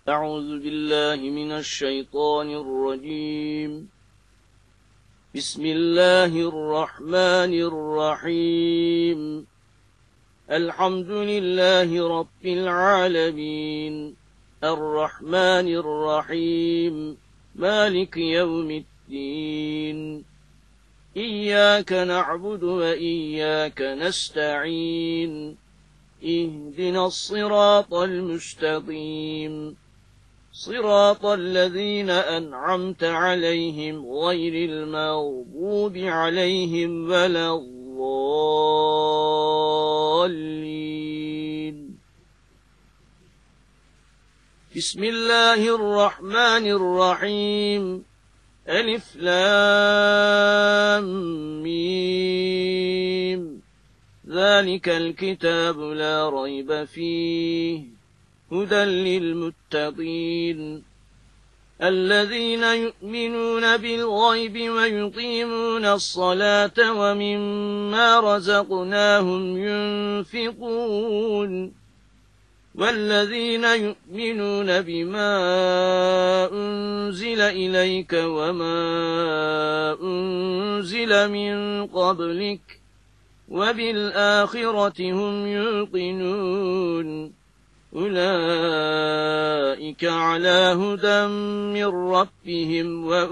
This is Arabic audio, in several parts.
أعوذ بالله من الشيطان الرجيم. بسم الله الرحمن الرحيم. الحمد لله رب العالمين، الرحمن الرحيم، مالك يوم الدين. إياك نعبد وإياك نستعين، اهدنا الصراط المستقيم، صراط الذين أنعمت عليهم غير المغضوب عليهم ولا الضالين. بسم الله الرحمن الرحيم. ألف لام ميم. ذلك الكتاب لا ريب فيه هدى للمتقين الذين يؤمنون بالغيب ويقيمون الصلاة ومما رزقناهم ينفقون والذين يؤمنون بما أنزل إليك وما أنزل من قبلك وبالآخرة هم يوقنون أولئك على هدى من ربهم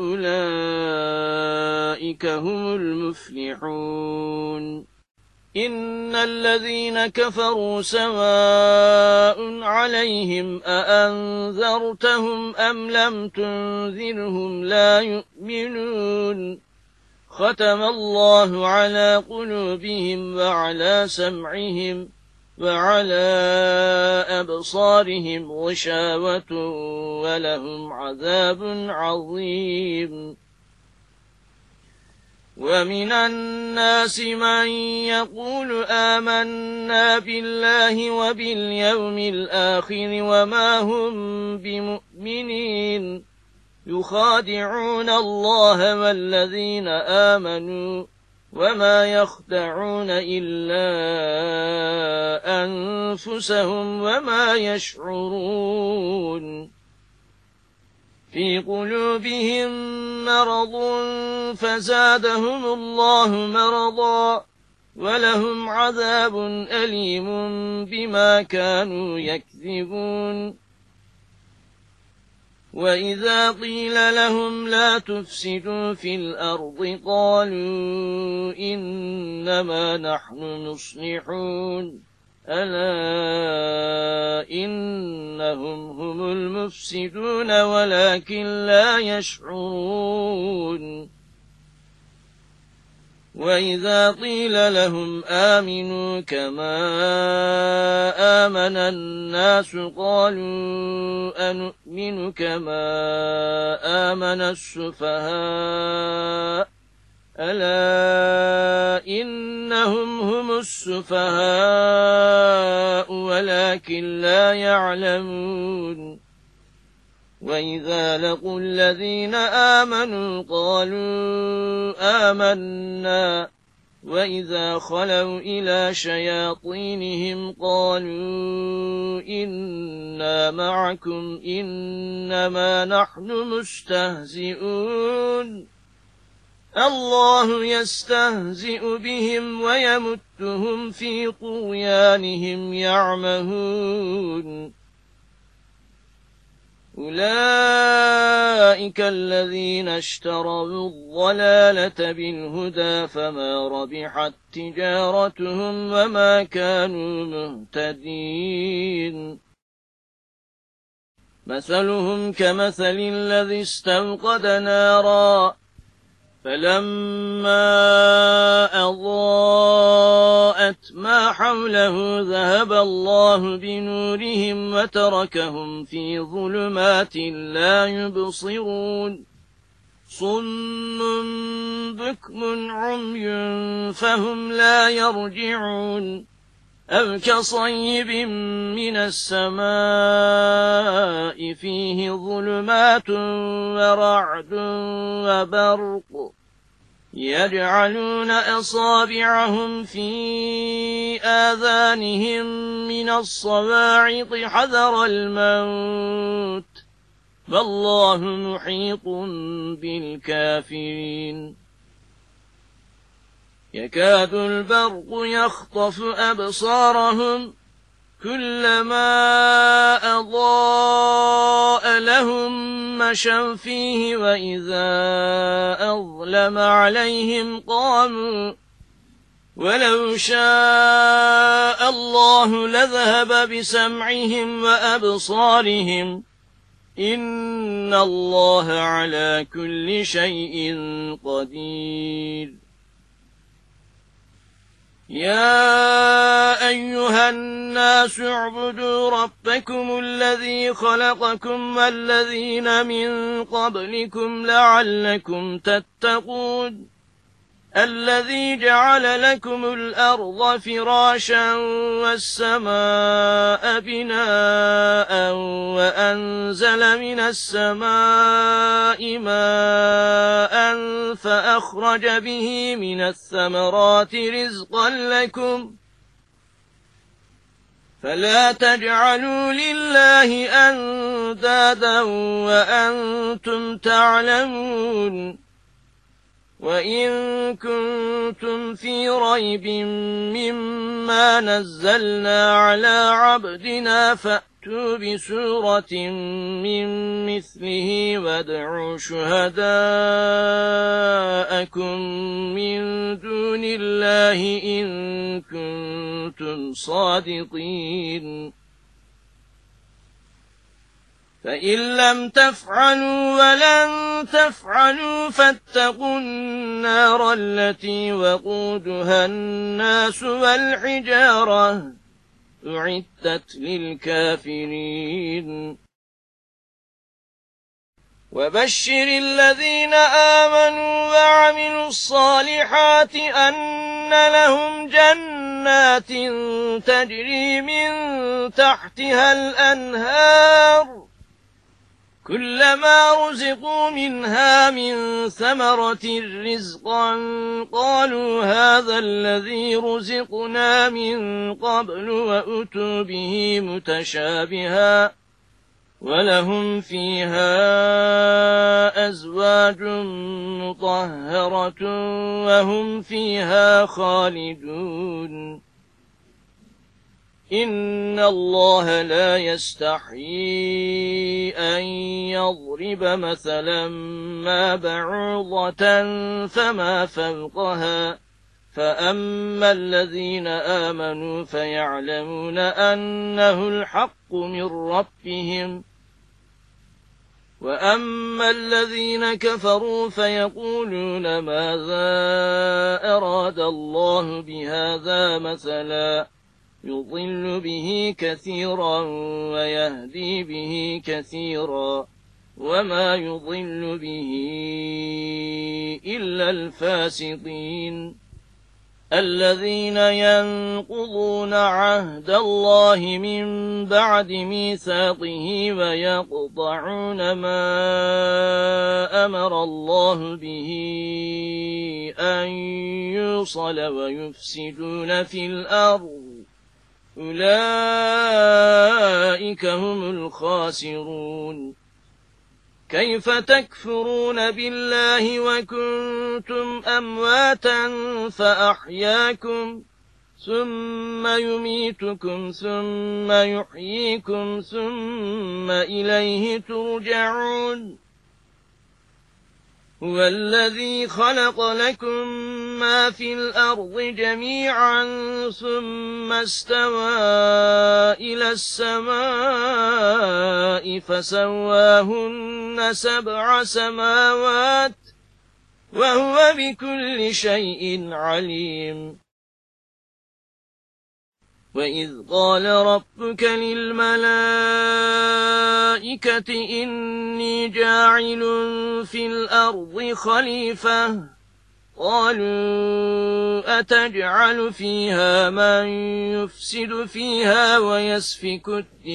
وأولئك هم المفلحون. إن الذين كفروا سواء عليهم أأنذرتهم أم لم تنذرهم لا يؤمنون. ختم الله على قلوبهم وعلى سمعهم وعلى أبصارهم غشاوة ولهم عذاب عظيم. ومن الناس من يقول آمنا بالله وباليوم الآخر وما هم بمؤمنين يخادعون الله والذين آمنوا وما يخدعون إلا أنفسهم وما يشعرون. في قلوبهم مرض فزادهم الله مرضا ولهم عذاب أليم بما كانوا يكذبون. وإذا قيل لهم لا تفسدوا في الأرض قالوا إنما نحن مصلحون ألا إنهم هم المفسدون ولكن لا يشعرون. وإذا قيل لهم آمنوا كما آمن الناس قالوا أنؤمن كما آمن السفهاء ألا إنهم هم السفهاء ولكن لا يعلمون. وإذا لقوا الذين آمنوا قالوا آمنا وإذا خلوا إلى شياطينهم قالوا إنا معكم إنما نحن مستهزئون الله يستهزئ بهم ويمتهم في طغيانهم يعمهون. أولئك الذين اشتروا الضلالة بالهدى فما ربحت تجارتهم وما كانوا مهتدين. مثلهم كمثل الذي استوقد نارا فلما أضاءت ما حوله ذهب الله بنورهم وتركهم في ظلمات لا يبصرون صم بكم عمي فهم لا يرجعون أو كصيب من السماء فيه ظلمات ورعد وبرق يجعلون أصابعهم في آذانهم من الصواعق حذر الموت والله محيط بالكافرين يكاد البرق يخطف أبصارهم كلما أضاء لهم مشوا فيه وإذا أظلم عليهم قاموا ولو شاء الله لذهب بسمعهم وأبصارهم إن الله على كل شيء قدير يا أيها الناس اعبدوا ربكم الذي خلقكم والذين من قبلكم لعلكم تتقون الذي جعل لكم الأرض فراشا والسماء بناء وأنزل من السماء ماء فأخرج به من الثمرات رزقا لكم فلا تجعلوا لله أندادا وأنتم تعلمون وإن كنتم في ريب مما نزلنا على عبدنا فأتوا بسورة من مثله وادعوا شهداءكم من دون الله إن كنتم صادقين فإن لم تفعلوا ولن تفعلوا فاتقوا النار التي وقودها الناس والحجارة أعدت للكافرين وبشر الذين آمنوا وعملوا الصالحات أن لهم جنات تجري من تحتها الأنهار كلما رزقوا منها من ثمرة رزقا قالوا هذا الذي رزقنا من قبل وأتوا به متشابها ولهم فيها أزواج مطهرة وهم فيها خالدون إن الله لا يستحيي أن يضرب مثلا ما بعوضة فما فوقها فأما الذين آمنوا فيعلمون أنه الحق من ربهم وأما الذين كفروا فيقولون ماذا أراد الله بهذا مثلا يضل به كثيرا ويهدي به كثيرا وما يضل به إلا الفاسقين الذين ينقضون عهد الله من بعد ميثاقه ويقطعون ما أمر الله به أن يوصل ويفسدون في الأرض أولئك هم الخاسرون كيف تكفرون بالله وكنتم أمواتا فأحياكم ثم يميتكم ثم يحييكم ثم إليه ترجعون هو الذي خلق لكم ما في الأرض جميعا ثم استوى إلى السماء فسواهن 7 سماوات وهو بكل شيء عليم وإذ قال ربك للملائكة إني جاعل في الأرض خليفة قالوا أتجعل فيها من يفسد فيها ويسفك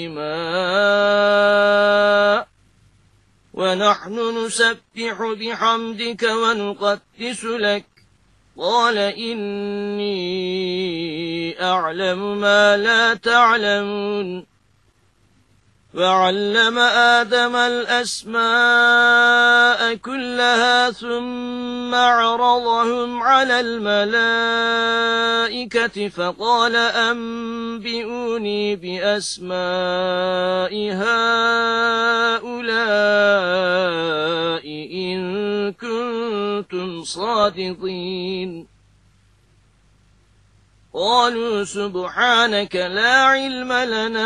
الدماء ونحن نسبح بحمدك ونقدس لك قال إني أعلم ما لا تعلمون وعلم آدم الأسماء كلها ثم عرضهم على الملائكة فقال أنبئوني بأسماء هؤلاء إن كنتم صادقين قالوا سبحانك لا علم لنا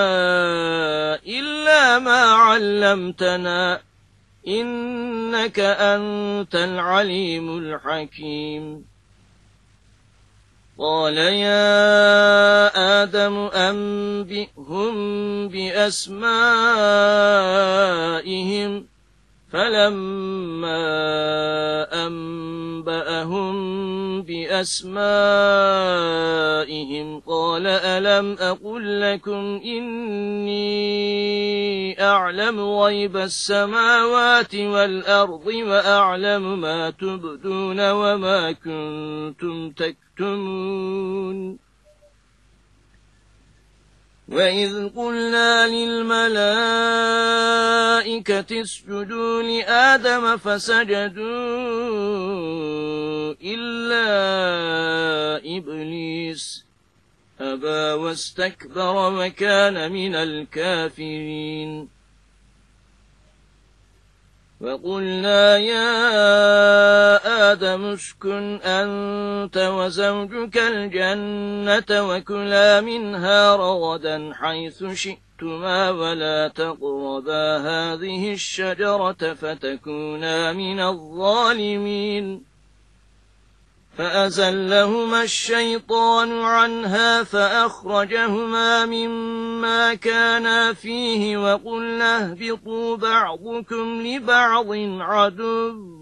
إلا ما علمتنا إنك أنت العليم الحكيم قال يا آدم أنبئهم بأسمائهم فلما أنبأهم بأسمائهم قال ألم أقل لكم إني أعلم غيب السماوات والأرض وأعلم ما تبدون وما كنتم تكتمون وإذ قلنا للملائكة اسجدوا لآدم فسجدوا إلا إبليس أبى واستكبر وكان من الكافرين وقلنا يا آدم اسكن أنت وزوجك الجنة وكلا منها رغدا حيث شئتما ولا تقربا هذه الشجرة فتكونا من الظالمين فأزلهما الشيطان عنها فأخرجهما مما كانا فيه وقلنا اهبطوا بعضكم لبعض عدو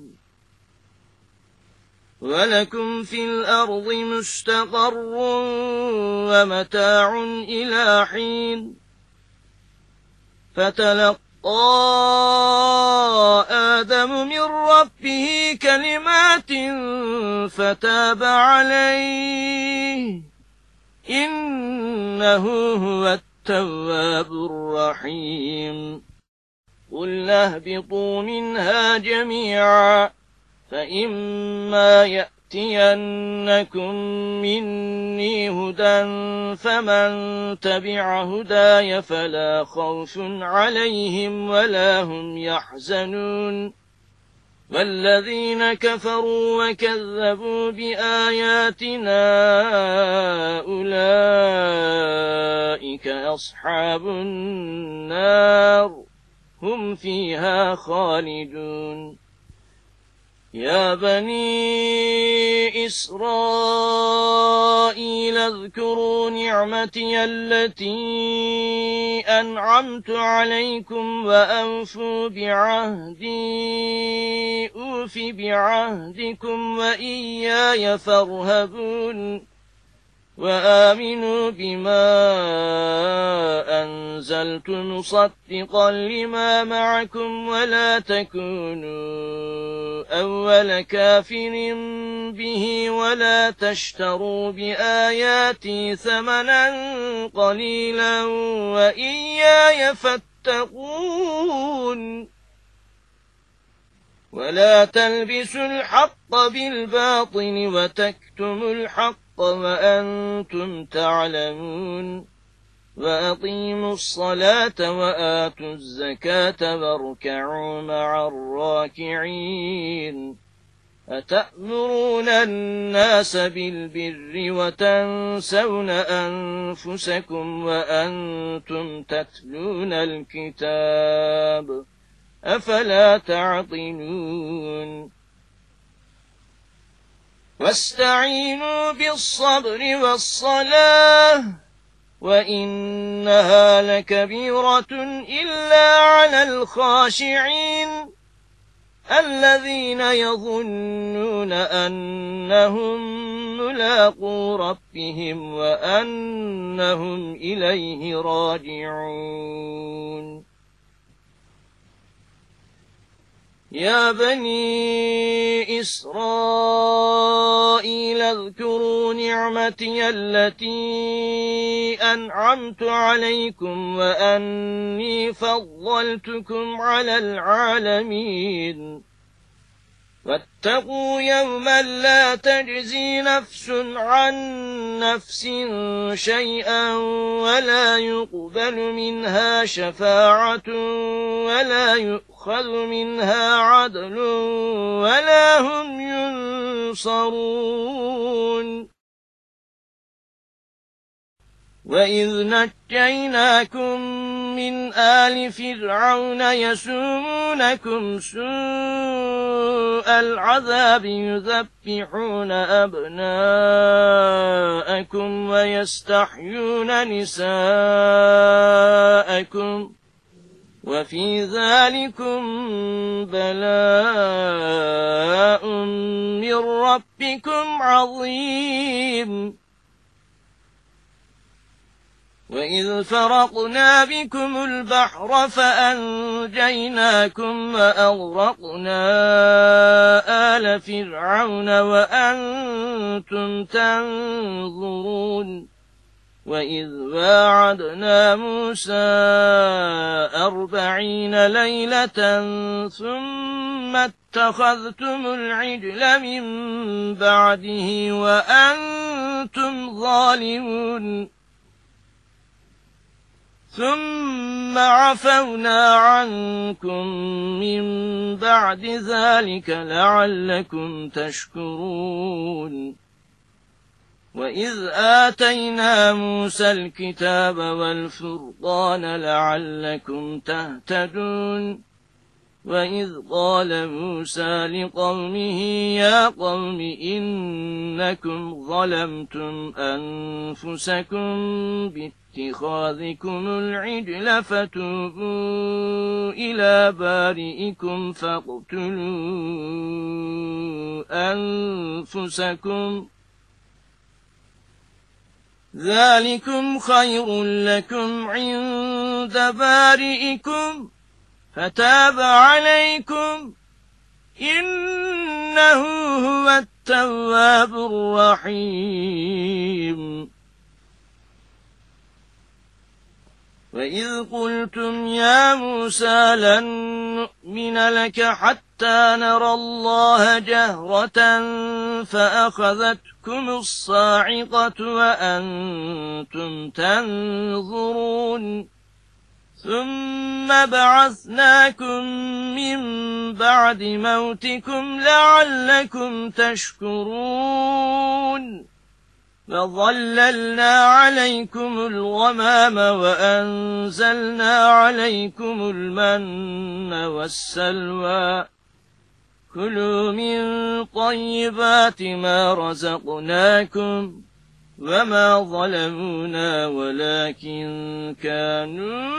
ولكم في الأرض مستقر ومتاع إلى حين فتلقى آدم من ربه كلمات فتاب عليه إنه هو التواب الرحيم قلنا اهبطوا منها جميعا فإما يأتينكم مني هدى فمن تبع هداي فلا خوف عليهم ولا هم يحزنون والذين كفروا وكذبوا بآياتنا أولئك أصحاب النار هم فيها خالدون يا بني إسرائيل اذكروا نعمتي التي أنعمت عليكم وأوفوا بعهدي أوف بعهدكم وإياي فارهبون وآمنوا بما أنزلت مصدقا لما معكم ولا تكونوا أول كافر به ولا تشتروا بآياتي ثمنا قليلا وإياي فاتقون ولا تلبسوا الحق بالباطل وتكتموا الحق وأنتم تعلمون وأقيموا الصلاة وآتوا الزكاة واركعوا مع الراكعين أتأمرون الناس بالبر وتنسون أنفسكم وأنتم تتلون الكتاب أفلا تعقلون واستعينوا بالصبر والصلاة وإنها لكبيرة إلا على الخاشعين الذين يظنون أنهم ملاقو ربهم وأنهم إليه راجعون يا بني إسرائيل اذكروا نعمتي التي أنعمت عليكم وأني فضلتكم على العالمين واتقوا يوما لا تجزي نفس عن نفس شيئا ولا يقبل منها شفاعة ولا يؤخذ منها عدل ولا هم ينصرون وإذ نجيناكم من آل فرعون يسومونكم سوء العذاب يذبحون أبناءكم ويستحيون نساءكم وفي ذلكم بلاء من ربكم عظيم وإذ فرقنا بكم البحر فأنجيناكم وأغرقنا آل فرعون وأنتم تنظرون وإذ واعدنا موسى 40 ليلة ثم اتخذتم العجل من بعده وأنتم ظالمون ثم عفونا عنكم من بعد ذلك لعلكم تشكرون وإذ آتينا موسى الكتاب والفرقان لعلكم تهتدون وإذ قال موسى لقومه يا قوم إنكم ظلمتم أنفسكم باتخاذكم العجل فتوبوا إلى بارئكم فاقتلوا أنفسكم ذلكم خير لكم عند بارئكم فتاب عليكم إنه هو التواب الرحيم وإذ قلتم يا موسى لن نؤمن لك حتى نرى الله جهرة فأخذتكم الصاعقة وأنتم تنظرون ثم بعثناكم من بعد موتكم لعلكم تشكرون وظللنا عليكم الغمام وأنزلنا عليكم المن والسلوى كلوا من طيبات ما رزقناكم وما ظلمونا ولكن كانوا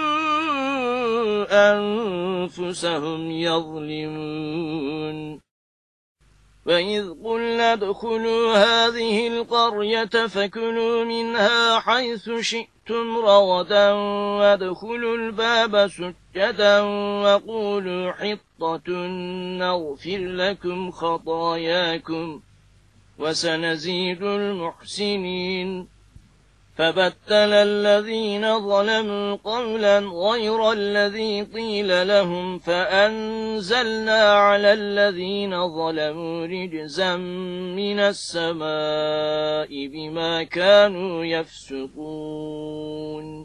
أنفسهم يظلمون وإذ قلنا ادخلوا هذه القرية فكلوا منها حيث شئتم رغدا وادخلوا الباب سجدا وقولوا حطة نغفر لكم خطاياكم وسنزيد المحسنين فبدل الذين ظلموا قولا غير الذي قيل لهم فأنزلنا على الذين ظلموا رجزا من السماء بما كانوا يفسقون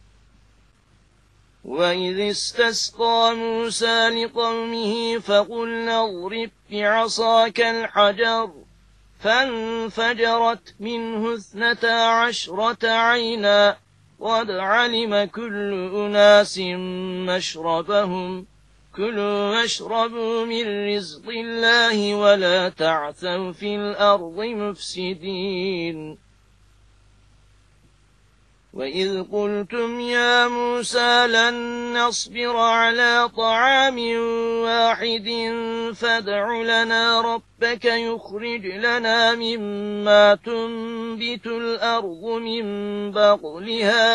وإذ استسقى موسى لقومه فقلنا اضرب بعصاك الحجر فانفجرت منه 12 عينا قد علم كل أناس مشربهم كلوا واشربوا من رزق الله ولا تعثوا في الأرض مفسدين وإذ قلتم يا موسى لن نصبر على طعام واحد فادع لنا ربك يخرج لنا مما تنبت الأرض من بقلها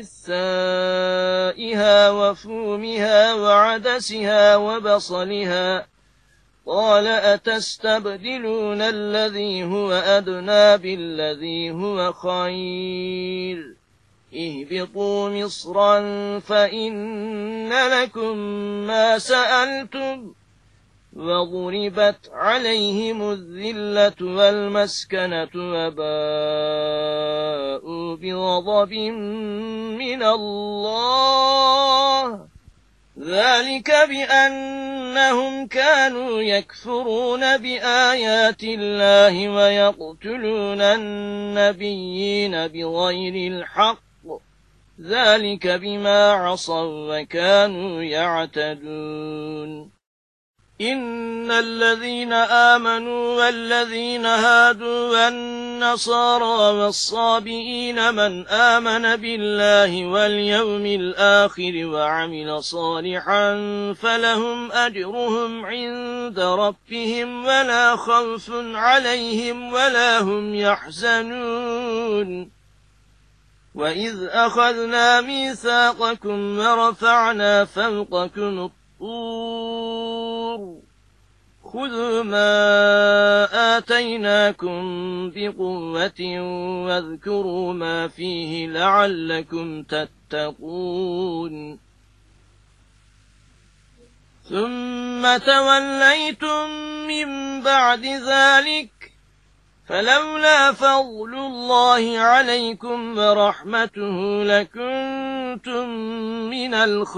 وقثائها وفومها وعدسها وبصلها قال أتستبدلون الذي هو أدنى بالذي هو خير اهبطوا مصرا فإن لكم ما سألتم وضربت عليهم الذلة والمسكنة وباءوا بغضب من الله ذلك بأنهم كانوا يكفرون بآيات الله ويقتلون النبيين بغير الحق ذلك بما عصوا وكانوا يعتدون إن الذين آمنوا والذين هادوا والنصارى والصابئين من آمن بالله واليوم الآخر وعمل صالحا فلهم أجرهم عند ربهم ولا خوف عليهم ولا هم يحزنون وإذ أخذنا ميثاقكم ورفعنا فوقكم الطور خذوا ما آتيناكم بقوة واذكروا ما فيه لعلكم تتقون ثم توليتم من بعد ذلك فلولا فضل الله عليكم ورحمته لكنتم من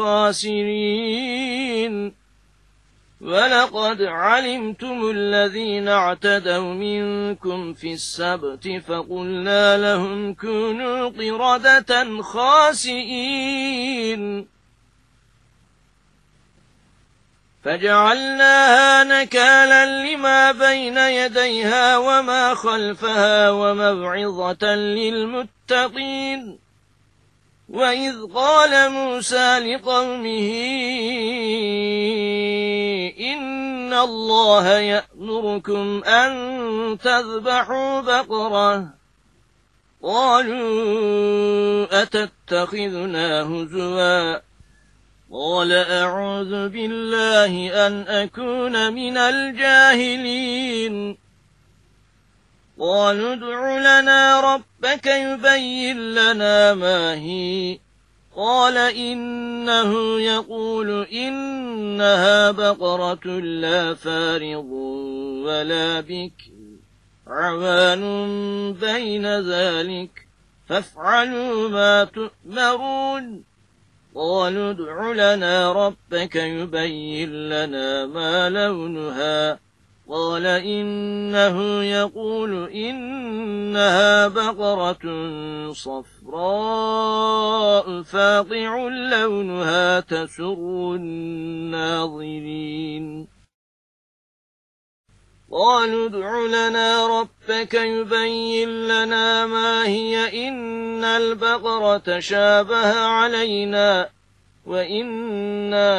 الخاسرين ولقد علمتم الذين اعتدوا منكم في السبت فقلنا لهم كونوا قردة خاسئين فجعلناها نكالا لما بين يديها وما خلفها وموعظة للمتقين وإذ قال موسى لقومه إن الله يأمركم أن تذبحوا بقرة قالوا أتتخذنا هزوا قال أعوذ بالله أن أكون من الجاهلين قالوا ادع لنا ربك يبين لنا ما هي قال إنه يقول إنها بقرة لا فارض ولا بكر عوان بين ذلك فافعلوا ما تؤمرون قالوا ادع لنا ربك يبين لنا ما لونها قال إنه يقول إنها بقرة صفراء فاقع لونها تسر الناظرين قالوا ادع لنا ربك يبين لنا ما هي إن البقرة شابه علينا وإنا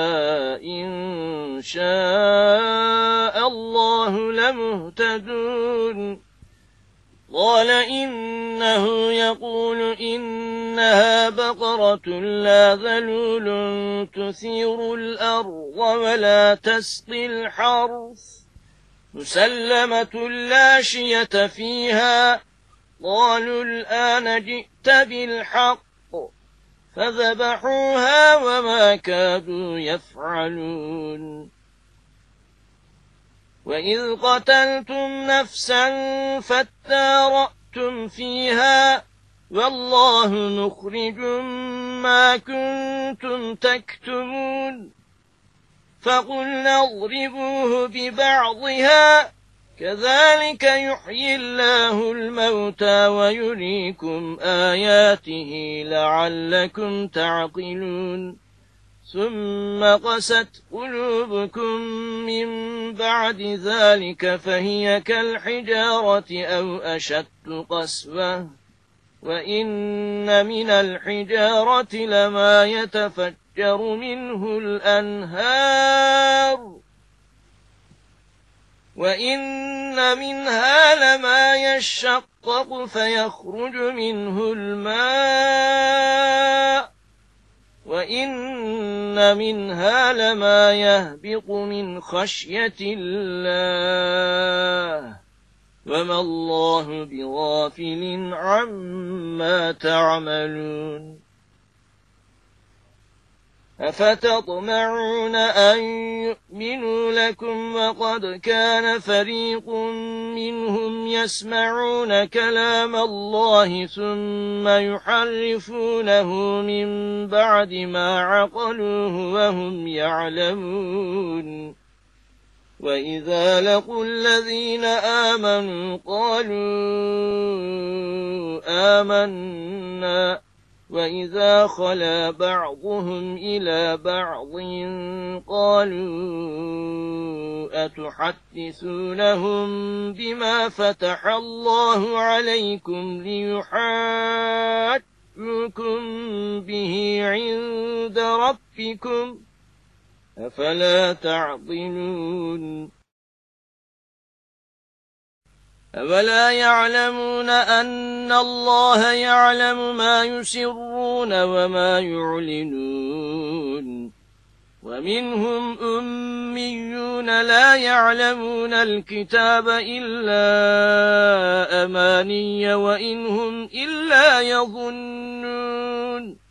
إن شاء الله لمهتدون قال إنه يقول إنها بقرة لا ذلول تثير الأرض ولا تسقي الحرث مسلمة لا شية فيها قالوا الآن جئت بالحق فذبحوها وما كادوا يفعلون وإذ قتلتم نفسا فادارأتم فيها والله مخرج ما كنتم تكتمون فقلنا اضربوه ببعضها كذلك يحيي الله الموتى ويريكم آياته لعلكم تعقلون ثم قست قلوبكم من بعد ذلك فهي كالحجارة أو أشد قسوة وإن من الحجارة لما يتفجر منه الأنهار وإن منها لما يشقق فيخرج منه الماء وإن منها لما يهبط من خشية الله وما الله بغافل عما تعملون أفتطمعون أن يؤمنوا لكم وقد كان فريق منهم يسمعون كلام الله ثم يحرفونه من بعد ما عقلوه وهم يعلمون وإذا لقوا الذين آمنوا قالوا آمنا وإذا خلا بعضهم إلى بعض قالوا أتحدثونهم بما فتح الله عليكم ليحاجوكم به عند ربكم أفلا تعقلون أولا يعلمون أن الله يعلم ما يسرون وما يعلنون ومنهم أميون لا يعلمون الكتاب إلا أماني وإنهم إلا يظنون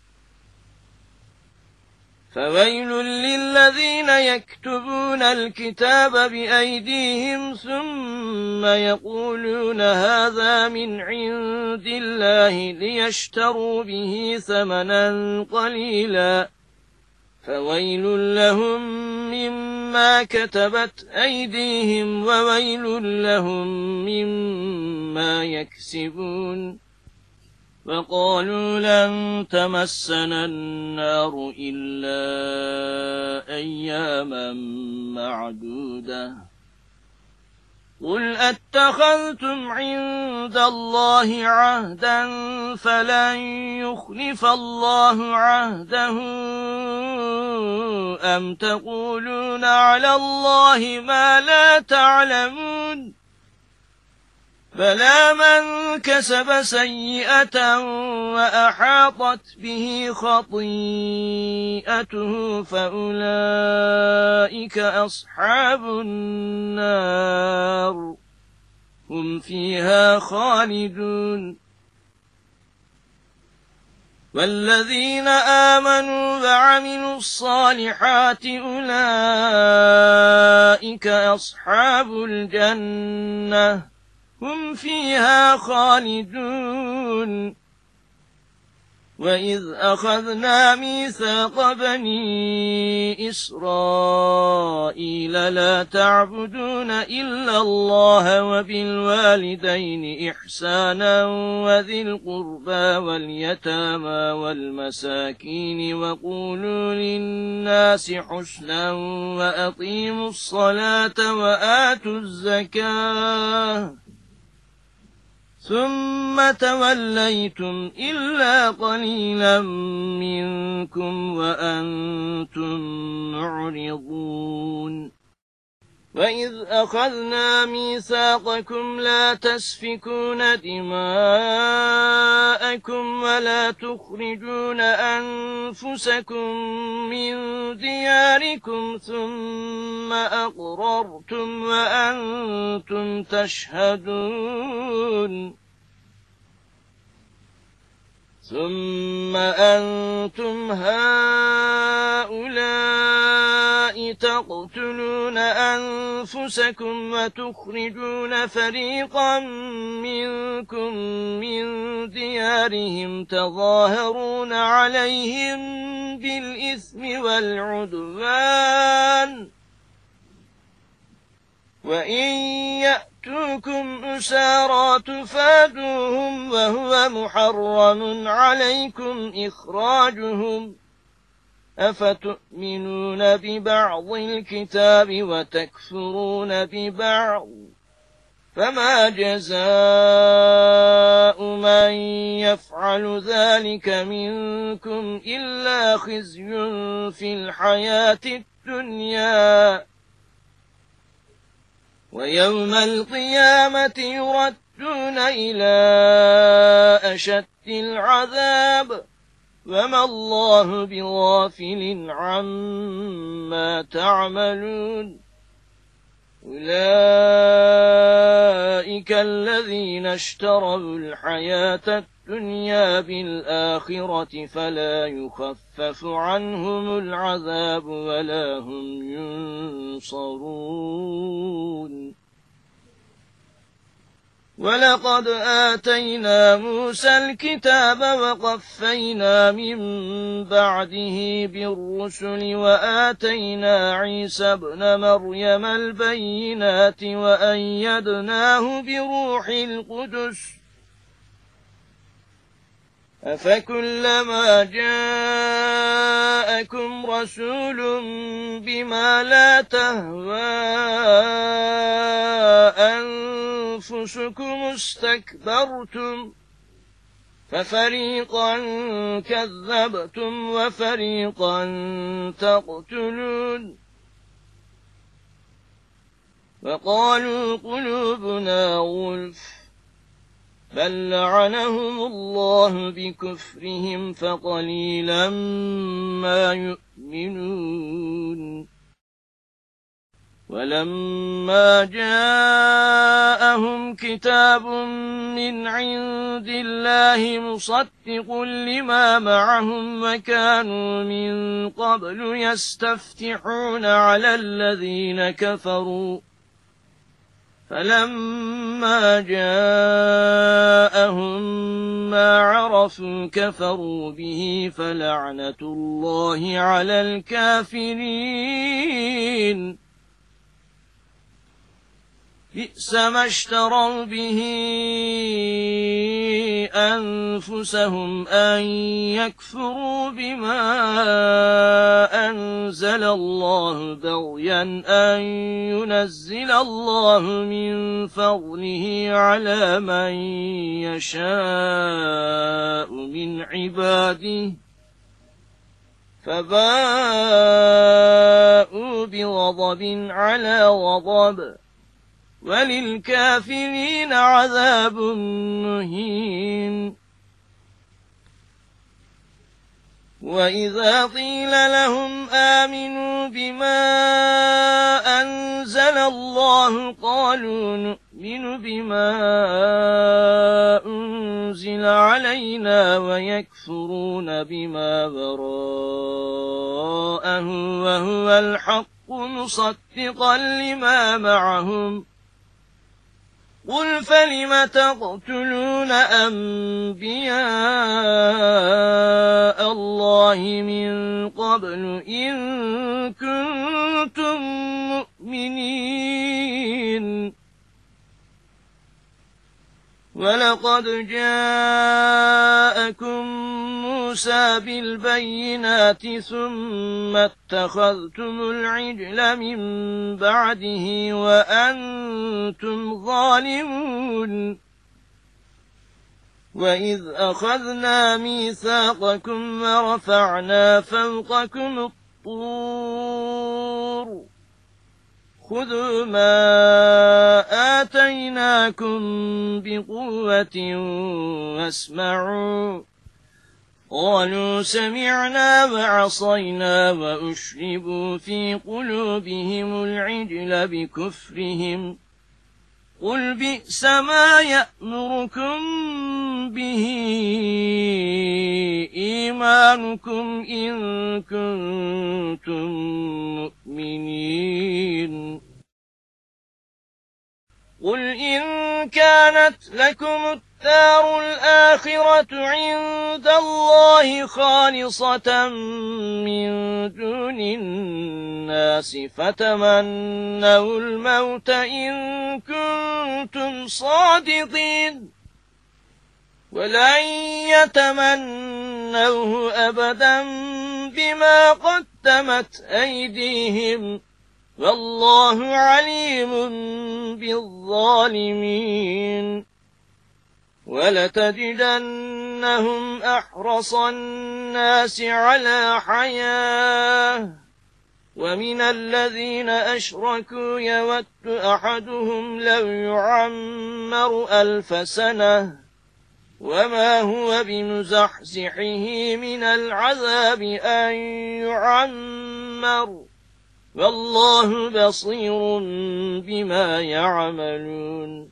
فويل للذين يكتبون الكتاب بأيديهم ثم يقولون هذا من عند الله ليشتروا به ثمنا قليلا فويل لهم مما كتبت أيديهم وويل لهم مما يكسبون وقالوا لن تمسنا النار إلا أياما معدودة قل أتخذتم عند الله عهدا فلن يخلف الله عهده أم تقولون على الله ما لا تعلمون بلى من كسب سيئة وأحاطت به خطيئته فأولئك أصحاب النار هم فيها خالدون والذين آمنوا وعملوا الصالحات أولئك أصحاب الجنة هم فيها خالدون وإذ أخذنا ميثاق بني إسرائيل لا تعبدون إلا الله وبالوالدين إحسانا وذي القربى واليتامى والمساكين وقولوا للناس حسنا وأقيموا الصلاة وآتوا الزكاة ثم توليتم إلا قليلا منكم وأنتم معرضون وإذ أخذنا ميثاقكم لا تسفكون دماءكم ولا تخرجون أنفسكم من دياركم ثم أقررتم وأنتم تشهدون ثم أنتم هؤلاء تقتلون أنفسكم وتخرجون فريقا منكم من ديارهم تظاهرون عليهم بالإثم والعدوان وإن يأتوكم أسارى تفادوهم وهو محرم عليكم إخراجهم أفتؤمنون ببعض الكتاب وتكفرون ببعض فما جزاء من يفعل ذلك منكم إلا خزي في الحياة الدنيا ويوم القيامة يردون إلى أشد العذاب وما الله بغافل عما تعملون أولئك الذين اشتروا الحياة الدنيا بالآخرة فلا يخفف عنهم العذاب ولا هم ينصرون ولقد آتينا موسى الكتاب وقفينا من بعده بالرسل وآتينا عيسى ابن مريم البينات وأيدناه بروح القدس أفكلما جاءكم رسول بما لا تهوى أنفسكم استكبرتم ففريقا كذبتم وفريقا تقتلون وقالوا قلوبنا غلف بل لعنهم الله بكفرهم فقليلا ما يؤمنون ولما جاءهم كتاب من عند الله مصدق لما معهم وكانوا من قبل يستفتحون على الذين كفروا فلما جاءهم ما عرفوا كفروا به فلعنة الله على الكافرين بئس ما اشتروا به أنفسهم أن يكفروا بما أنزل الله بغيا أن ينزل الله من فضله على من يشاء من عباده فباءوا بغضب على غضب وللكافرين عذاب مهين وإذا قيل لهم آمنوا بما أنزل الله قالوا نؤمن بما أنزل علينا ويكفرون بما وراءه وهو الحق مصدقا لما معهم قل فلم تقتلون أنبياء الله من قبل إن كنتم مؤمنين ولقد جاءكم موسى بالبينات ثم اتخذتم العجل من بعده وأنتم ظالمون وإذ أخذنا ميثاقكم ورفعنا فوقكم الطور خذوا ما آتيناكم بقوة واسمعوا قالوا سمعنا وعصينا وأشربوا في قلوبهم العجل بكفرهم قل بئس ما يأمركم به إيمانكم إن كنتم مؤمنين قل إن كانت لكم الدار الآخرة عند الله خالصة من دون الناس فتمنوا الموت إن كنتم صادقين ولن يتمنوه أبدا بما قدمت أيديهم والله عليم بالظالمين ولتجدنهم أحرص الناس على حياة ومن الذين أشركوا يود أحدهم لو يعمر 1000 سنة وما هو بمزحزحه من العذاب أن يعمر والله بصير بما يعملون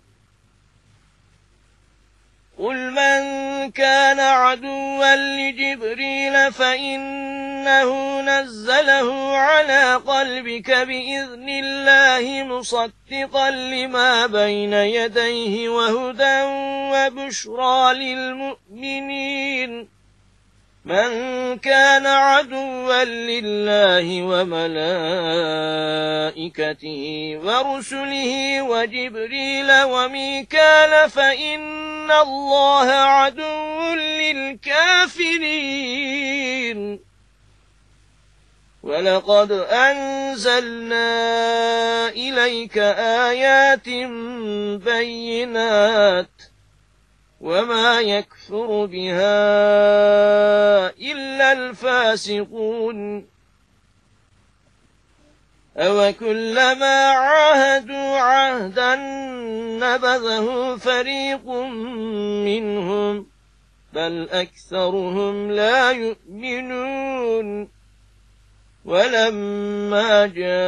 قل من كان عدوا لجبريل فإنه نزله على قلبك بإذن الله مصدقا لما بين يديه وهدى وبشرى للمؤمنين من كان عدوا لله وملائكته ورسله وجبريل وميكال فإن الله عدو للكافرين ولقد أنزلنا إليك آيات بينات وما يكفر بها إلا الفاسقون أوكلما عاهدوا عهدا نبذه فريق منهم بل أكثرهم لا يؤمنون ولما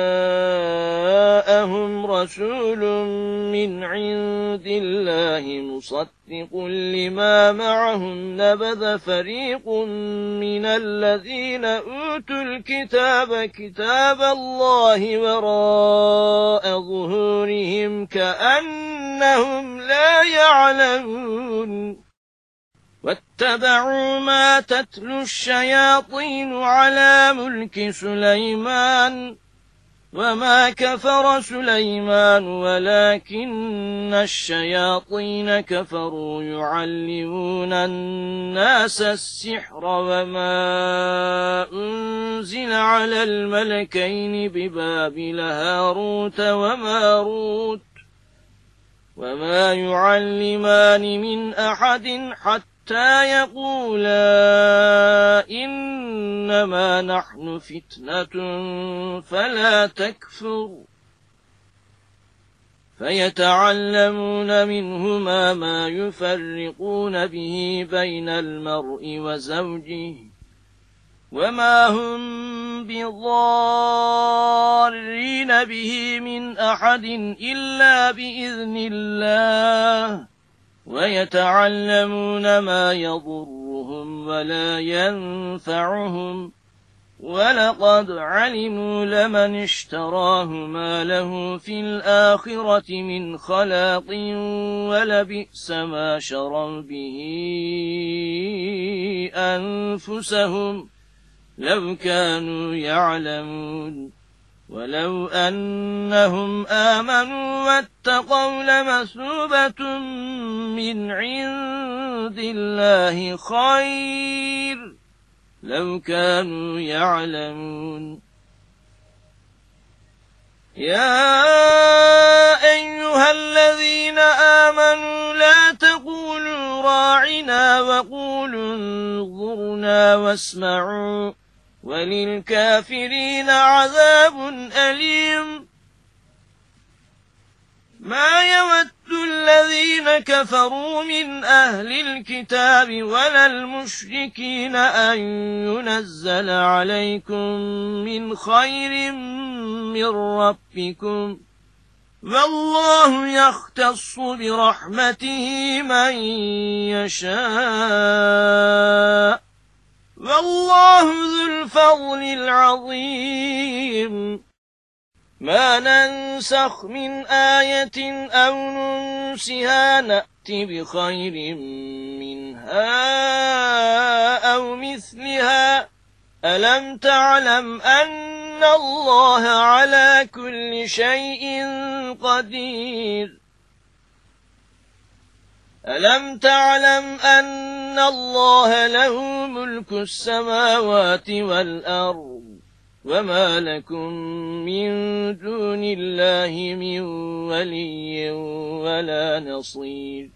جاءهم رسول من عند الله مصدق لما معهم نبذ فريق من الذين أوتوا الكتاب كتاب الله وراء ظهورهم كأنهم لا يعلمون واتبعوا ما تتلو الشياطين على ملك سليمان وما كفر سليمان ولكن الشياطين كفروا يعلمون الناس السحر وما أنزل على الملكين ببابل هاروت وماروت وما يعلمان من أحد حتى يقولا إنما نحن فتنة فلا تكفر فيتعلمون منهما ما يفرقون به بين المرء وزوجه وما هم بضارين به من أحد إلا بإذن الله ويتعلمون ما يضرهم ولا ينفعهم ولقد علموا لمن اشتراه ما له في الآخرة من خلاق ولبئس ما شروا به أنفسهم لو كانوا يعلمون ولو أنهم آمنوا واتقوا لمثوبة من عند الله خير لو كانوا يعلمون يا أيها الذين آمنوا لا تقولوا راعنا وقولوا انظرنا واسمعوا وللكافرين عذاب أليم ما يود الذين كفروا من أهل الكتاب ولا المشركين أن ينزل عليكم من خير من ربكم والله يختص برحمته من يشاء والله ذو الفضل العظيم ما ننسخ من آية أو ننسها نأت بخير منها أو مثلها ألم تعلم أن الله على كل شيء قدير ألم تعلم أن الله له ملك السماوات والأرض وما لكم من دون الله من ولي ولا نصير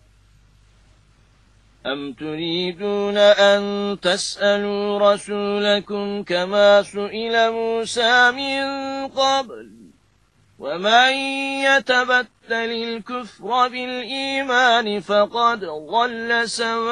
أم تريدون أن تسألوا رسولكم كما سئل موسى من قبل ومن يتبتل الكفر بالإيمان فقد ضل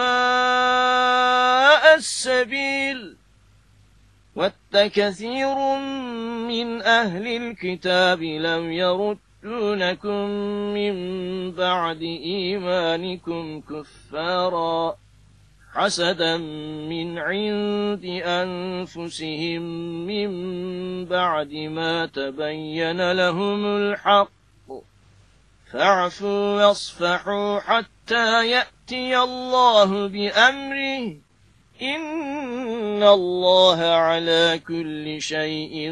سواء السبيل ود كثير من أهل الكتاب لو يردونكم من بعد إيمانكم كفارا حسدا من عند أنفسهم من بعد ما تبين لهم الحق فاعفوا واصفحوا حتى يأتي الله بأمره إن الله على كل شيء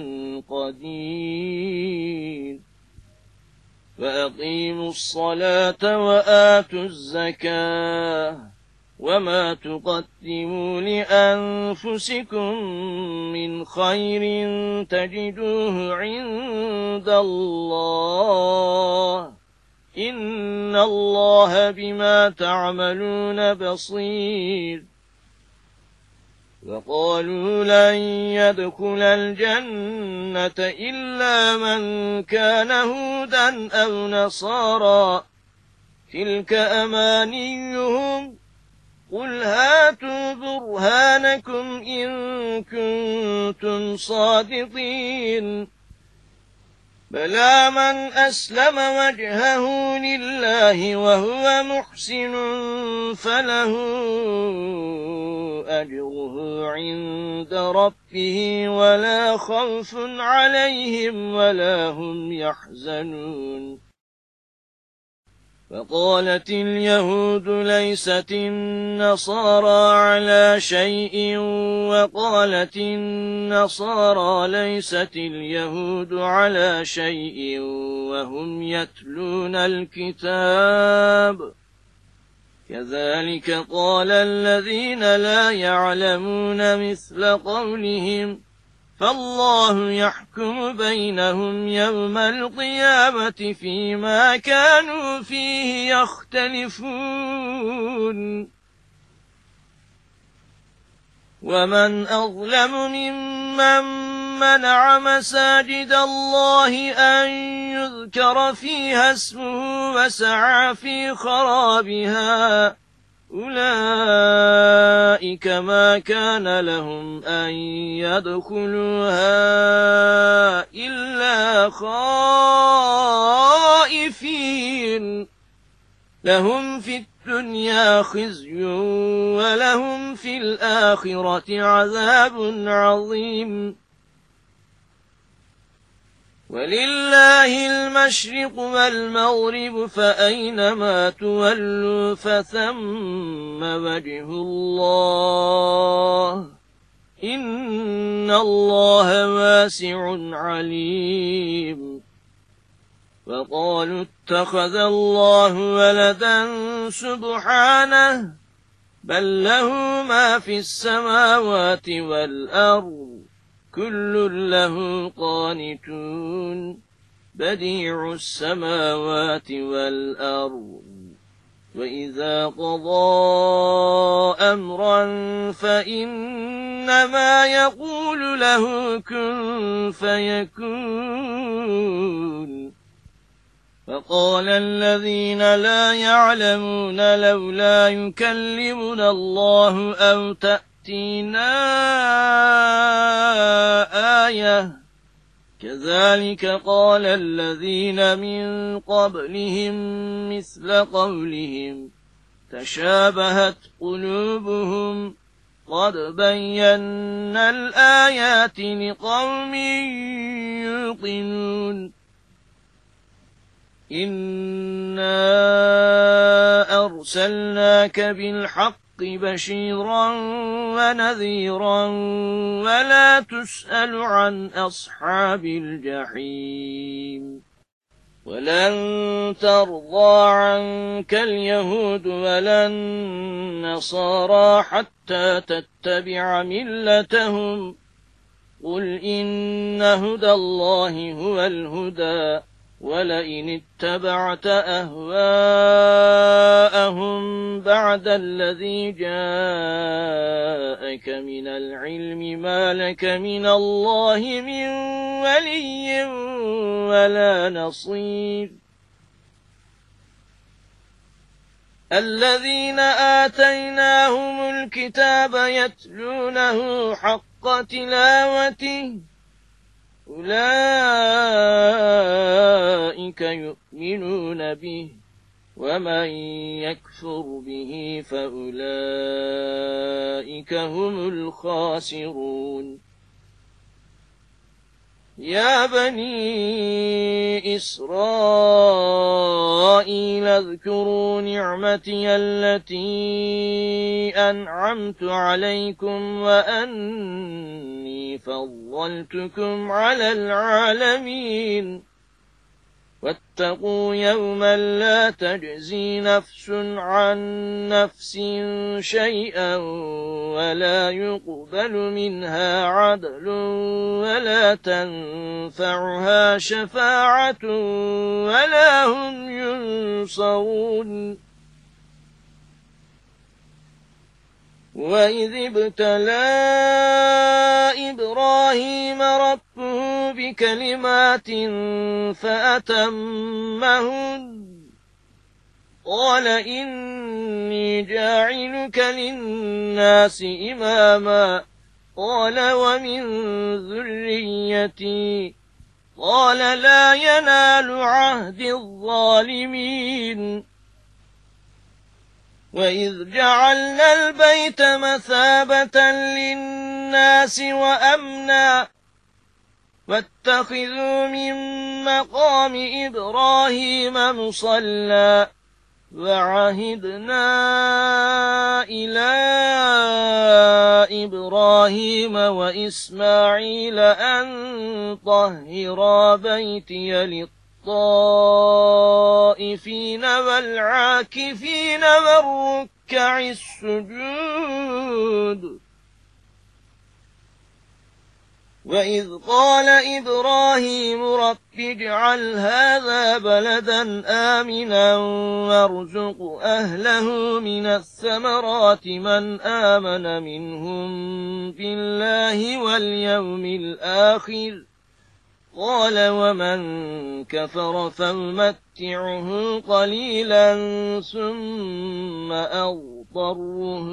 قدير وأقيموا الصلاة وآتوا الزكاة وما تقدموا لأنفسكم من خير تجدوه عند الله إن الله بما تعملون بصير وقالوا لن يدخل الجنة إلا من كان هودا أو نصارى تلك أمانيهم قل هاتوا برهانكم إن كنتم صادقين بلى من أسلم وجهه لله وهو محسن فله أجره عند ربه ولا خوف عليهم ولا هم يحزنون فقالت اليهود ليست النصارى على شيء وقالت النصارى ليست اليهود على شيء وهم يتلون الكتاب كذلك قال الذين لا يعلمون مثل قولهم فالله يحكم بينهم يوم القيامة فيما كانوا فيه يختلفون ومن أظلم ممن منع مساجد الله أن يذكر فيها اسمه وسعى في خرابها أولئك ما كان لهم أن يدخلوها إلا خائفين لهم في الدنيا خزي ولهم في الآخرة عذاب عظيم ولله المشرق والمغرب فأينما تولوا فثم وجه الله إن الله واسع عليم وقالوا اتخذ الله ولدا سبحانه بل له ما في السماوات والأرض كل له قانتون بديع السماوات والأرض وإذا قضى أمرا فإنما يقول له كن فيكون فقال الذين لا يعلمون لولا يكلمنا الله أو تأتينا آية كذلك قال الذين من قبلهم مثل قولهم تشابهت قلوبهم قد بينا الآيات لقوم يوقنون إنا أرسلناك بالحق بشيرا ونذيرا ولا تسأل عن أصحاب الجحيم ولن ترضى عنك اليهود ولا النصارى حتى تتبع ملتهم قل إن هدى الله هو الهدى ولئن اتبعت أهواءهم بعد الذي جاءك من العلم ما لك من الله من ولي ولا نصير الذين آتيناهم الكتاب يتلونه حق تلاوته أولئك يؤمنون به ومن يكفر به فأولئك هم الخاسرون يا بني إسرائيل اذكروا نعمتي التي أنعمت عليكم وأني فضلتكم على العالمين واتقوا يوما لا تجزي نفس عن نفس شيئا ولا يقبل منها عدل ولا تنفعها شفاعة ولا هم ينصرون وإذ ابتلى إبراهيم ربه بكلمات فأتمهن قال إني جاعلك للناس إماما قال ومن ذريتي قال لا ينال عهد الظالمين وإذ جعلنا البيت مثابة للناس وأمنا واتخذوا من مقام إبراهيم مصلى وعهدنا إلى إبراهيم وإسماعيل أن طهرا بيتي للطائفين والعاكفين والركع السجود وإذ قال إبراهيم رب اجعل هذا بلدا آمنا وارزق أهله من الثمرات من آمن منهم بالله واليوم الآخر قال ومن كفر فامتعه قليلا ثم أضطره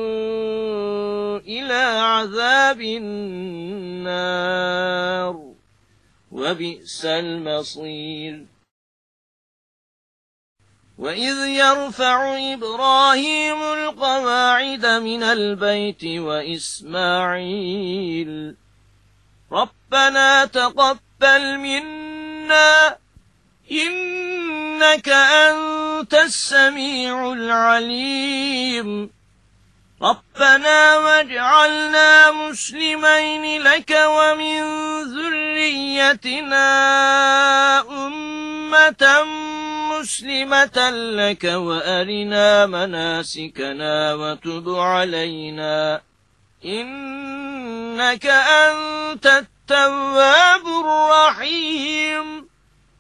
إلى عذاب النار وبئس المصير وإذ يرفع إبراهيم القواعد من البيت وإسماعيل ربنا تقبل منا إنك أنت السميع العليم ربنا واجعلنا مسلمين لك ومن ذريتنا أمة مسلمة لك وأرنا مناسكنا وتب علينا إنك أنت التواب الرحيم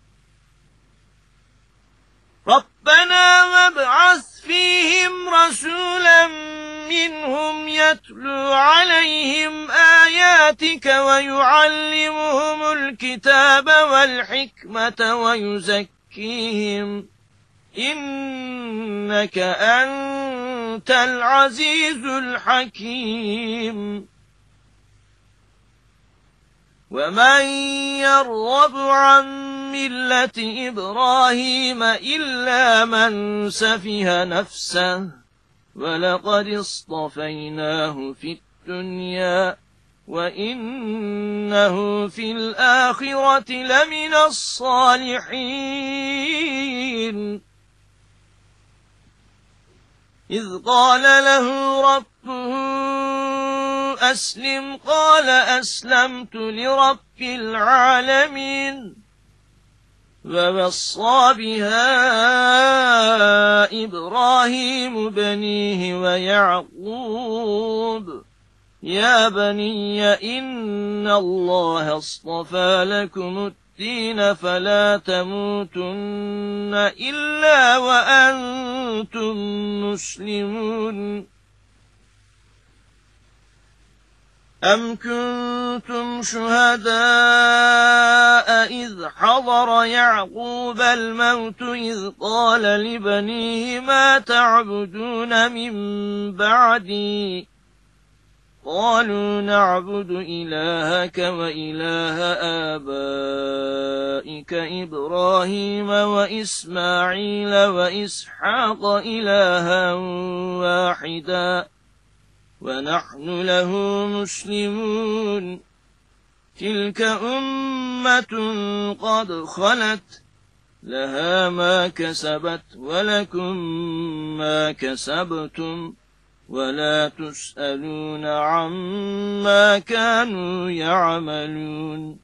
ربنا وابعث فيهم رسولا منهم يتلو عليهم آياتك ويعلمهم الكتاب والحكمة ويزكيهم إنك أنت العزيز الحكيم ومن يرغب عن ملة إبراهيم إلا من سفه نفسه ولقد اصطفيناه في الدنيا وإنه في الآخرة لمن الصالحين إذ قال له ربه أسلم قال أسلمت لرب العالمين ووصى بها إبراهيم بنيه ويعقوب يا بني إن الله اصطفى لكم الدين فلا تموتن إلا وأنتم مسلمون أم كنتم شهداء إذ حضر يعقوب الموت إذ قال لبنيه ما تعبدون من بعدي قالوا نعبد إلهك وإله آبائك إبراهيم وإسماعيل وإسحاق إلها واحدا ونحن له مسلمون تلك أمة قد خلت لها ما كسبت ولكم ما كسبتم ولا تسألون عما كانوا يعملون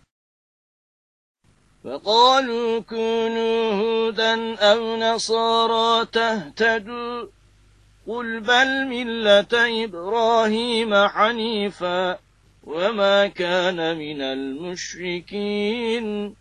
فقالوا كونوا هودا أو نصارى تهتدوا قل بل ملة إبراهيم حنيفا وما كان من المشركين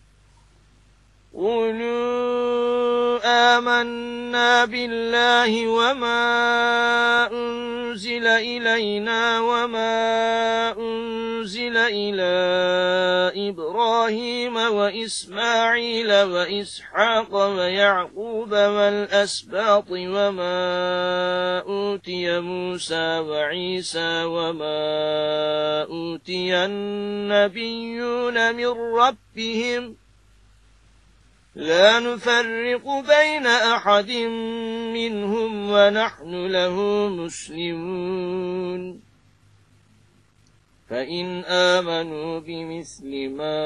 قولوا آمنا بالله وما أنزل إلينا وما أنزل إلى إبراهيم وإسماعيل وإسحاق ويعقوب والأسباط وما أوتي موسى وعيسى وما أوتي النبيون من ربهم لا نفرق بين أحد منهم ونحن له مسلمون فإن آمنوا بمثل ما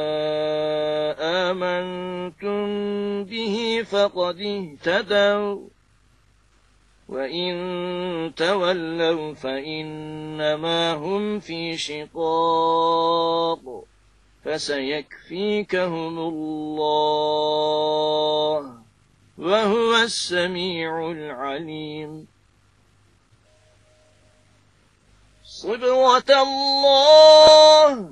آمنتم به فقد اهتدوا وإن تولوا فإنما هم في شقاق فسيكفيكهم الله وهو السميع العليم صبغة الله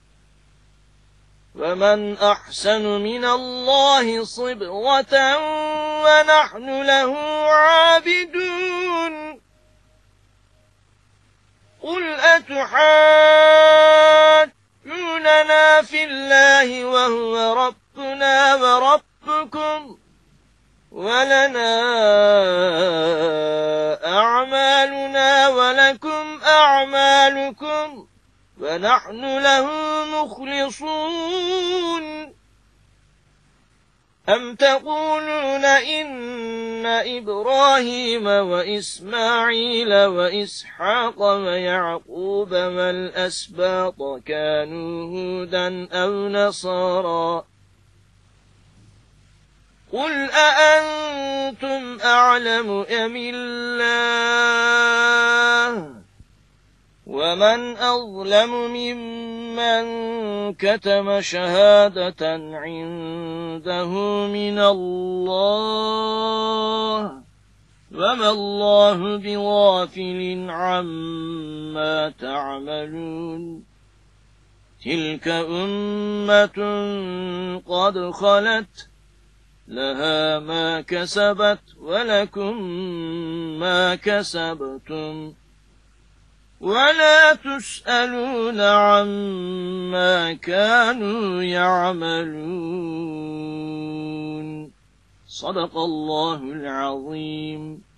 ومن أحسن من الله صبغة ونحن له عابدون قل أتحاجوننا في الله وهو ربنا وربكم ولنا أعمالنا ولكم أعمالكم ونحن له مخلصون أم تقولون إن إبراهيم وإسماعيل وإسحاق ويعقوب والأسباط كانوا هودا أو نصارى قل أأنتم أعلم أم الله ومن أظلم ممن كتم شهادة عنده من الله وما الله بغافل عما تعملون تلك أمة قد خلت لها ما كسبت ولكم ما كسبتم ولا تسألون عما كانوا يعملون صدق الله العظيم.